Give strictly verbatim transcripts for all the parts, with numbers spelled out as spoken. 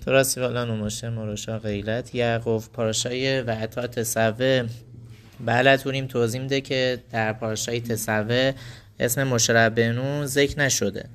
תורה سیوالان و مشه مراشا غیلت یعقوب پاراشای وعتا تسوه بله توریم توضیح میده که در پاراشای تسوه اسم مشه ربنو ذکر نشده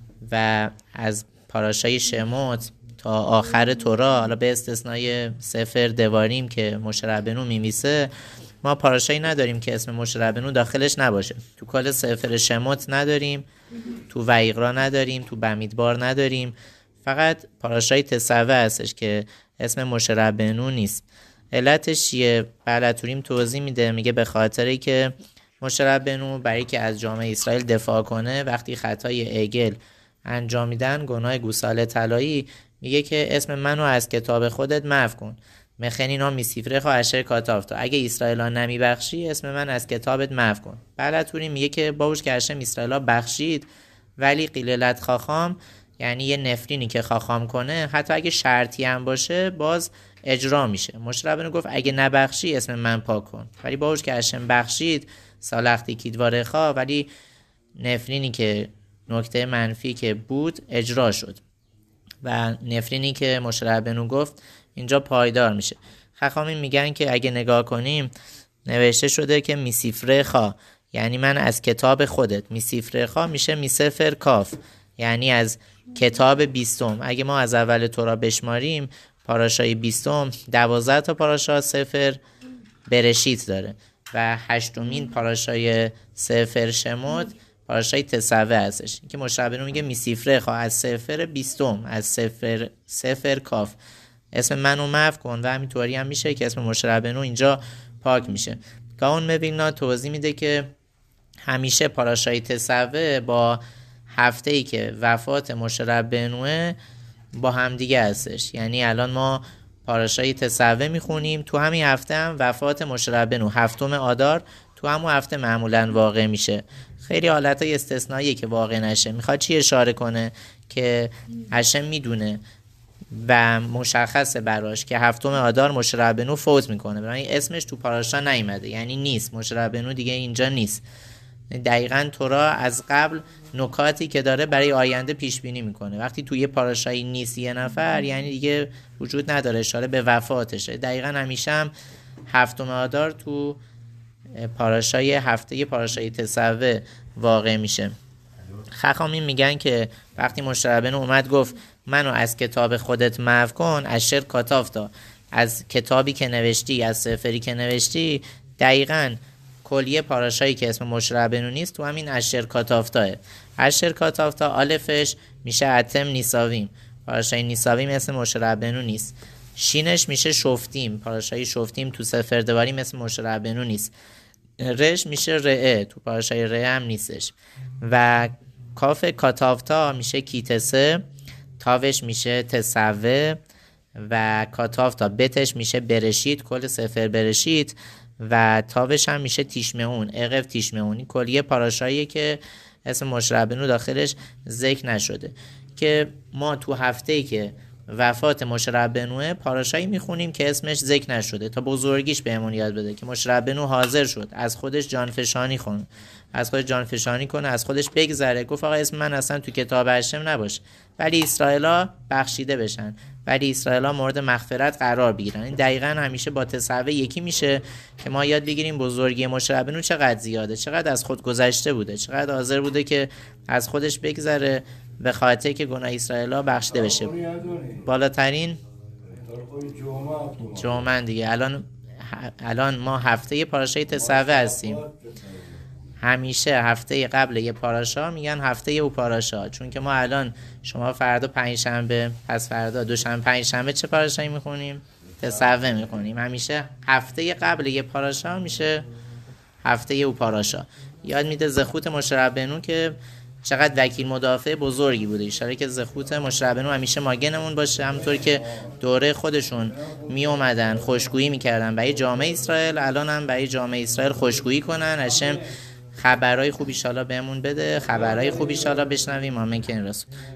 و از پاراشای شموت تا آخر تورا، حالا به استثنای سفر دواریم که مشه ربنو میمیسه، ما پاراشایی نداریم که اسم مشه ربنو داخلش نباشه. تو کل سفر شموت نداریم، تو ویقرا نداریم، تو بمیدبار نداریم، فقط پاراشای تسوه هستش که اسم مشه ربنو نیست. علتش چیه؟ بلتوریم توضیح میده، میگه به خاطری که مشه ربنو برای که از جامعه اسرائیل دفاع کنه وقتی خطای عگل انجام میدن، گناه گوساله طلایی، میگه که اسم منو از کتاب خودت محو کن. مخنینا میسیفره خواه اشر کاتافتا، اگه اسرائیلا نمی بخشی اسم من از کتابت محو کن. بلتوری میگه که باوش که اشم اسرائیلا بخشید ولی قیللت خاخام، یعنی یه نفرینی که خاخام کنه حتی اگه شرطی هم باشه باز اجرا میشه. مشه ربنو گفت اگه نبخشی اسم من پاک کن، ولی باوش که اشم بخشید سالختی کیدواره خواه، ولی نفرینی که نکته منفی که بود اجرا شد و نفرینی که مشه ربنو گفت اینجا پایدار میشه. خخامی میگن که اگه نگاه کنیم نوشته شده که میسیفره خواه، یعنی من از کتاب خودت. میسیفره خواه میشه میسفر کاف، یعنی از کتاب بیستم. اگه ما از اول تورا بشماریم پاراشای بیستم دوازده تا پاراشا سفر برشیت داره و هشتمین پاراشای سفر شموت پاراشای تسوه هستش که مشه ربنو میگه میسیفره خواه از سفر بیستم، از سفر سفر کاف اسم منو محو کن و همینطوری هم میشه که اسم مشه ربنو اینجا پاک میشه. گاون مویلنا توضیح میده که همیشه پاراشای تسوه با هفته ای که وفات مشه ربنوه با هم دیگه هستش. یعنی الان ما پاراشای تسوه میخونیم، تو همین هفته هم وفات مشه ربنو هفتم آدار تو همون هفته معمولا واقع میشه. خیلی حالتهای استثنائیه که واقع نشه. میخواد چی اشاره کنه؟ که هشم میدونه و مشخصه براش که هفتم آدار مشه ربنو فوت میکنه، برای اسمش تو پاراشا نیامده، یعنی نیست، مشه ربنو دیگه اینجا نیست. دقیقاً تورا از قبل نکاتی که داره برای آینده پیش بینی میکنه. وقتی توی یه پاراشایی نیست یه نفر، یعنی دیگه وجود نداره، اشاره به وفاتشه. دقیقاً همیشه هم هفتم آدار تو پاراشای هفته پاراشای تسوه واقع میشه. خخامی میگن که وقتی مشه ربنو اومد گفت منو از کتاب خودت محو کن، اشر کاتافتا، از کتابی که نوشتی، از سفری که نوشتی، دقیقاً کلیه پاراشایی که اسم مشه ربنو نیست تو همین اشر کاتافتاه. اشر کاتافتا الفش میشه اتم نیساویم، پاراشای نیساویم اسم مشه ربنو نیست. شینش میشه شفتیم، پاراشای شفتیم تو سفر دواریم اسم مشه ربنو نیست. رش میشه رعه، تو پاراشای رعه هم نیستش. و کاف کاتافتا میشه کیتسه، تاوش میشه تسوه و کاتافتا بتش میشه برشید، کل سفر برشید، و تاوش هم میشه تیشمعون، اقف تیشمعونی. کلیه پاراشاییه که اسم مشه ربنو داخلش ذکر نشده. که ما تو هفته‌ای که وفات مشه ربنوه پاراشایی میخونیم که اسمش ذکر نشده تا بزرگیش بهمون یاد بده که مشه ربنو حاضر شد از خودش جانفشانی کنه، از خودش جانفشانی کنه، از خودش بگذره، گفت آقا اسم من اصلا تو کتاب هشم نباشه، ولی اسرائیلا بخشیده بشن، ولی اسرائیلا مورد مغفرت قرار بگیرن. این دقیقاً همیشه با تسوه یکی میشه که ما یاد بگیریم بزرگی مشه ربنو چقدر زیاده، چقدر از خود گذشته بوده، چقدر حاضر بوده که از خودش بگذره به خاطر که گناه اسرائیلا بخشیده بشه. بالاترین جمعه دیگه. الان الان ما هفته پاراشای تسوه هستیم. همیشه هفته قبل یه پاراشا میگن هفته او پاراشا، چون که ما الان شما فردا پنجشنبه، پس فردا دوشنبه، پنجشنبه چه پاراشایی میخونیم؟ تسوه میخونیم. همیشه هفته قبل یه پاراشا میشه هفته او پاراشا. یاد میده زخوت مشه ربنو که چقدر وکیل مدافع بزرگی بوده. اشاره که زخوت مشه ربنو همیشه ماگنمون باشه، همونطور که دوره خودشون می اومدن خوشگویی میکردن برای جامعه اسرائیل، الان هم برای جامعه اسرائیل خوشگویی کنن. هشم خبرهای خوب ان شاءالله بهمون بده، خبرهای خوب ان شاءالله بشنویم. آمین که این رسول.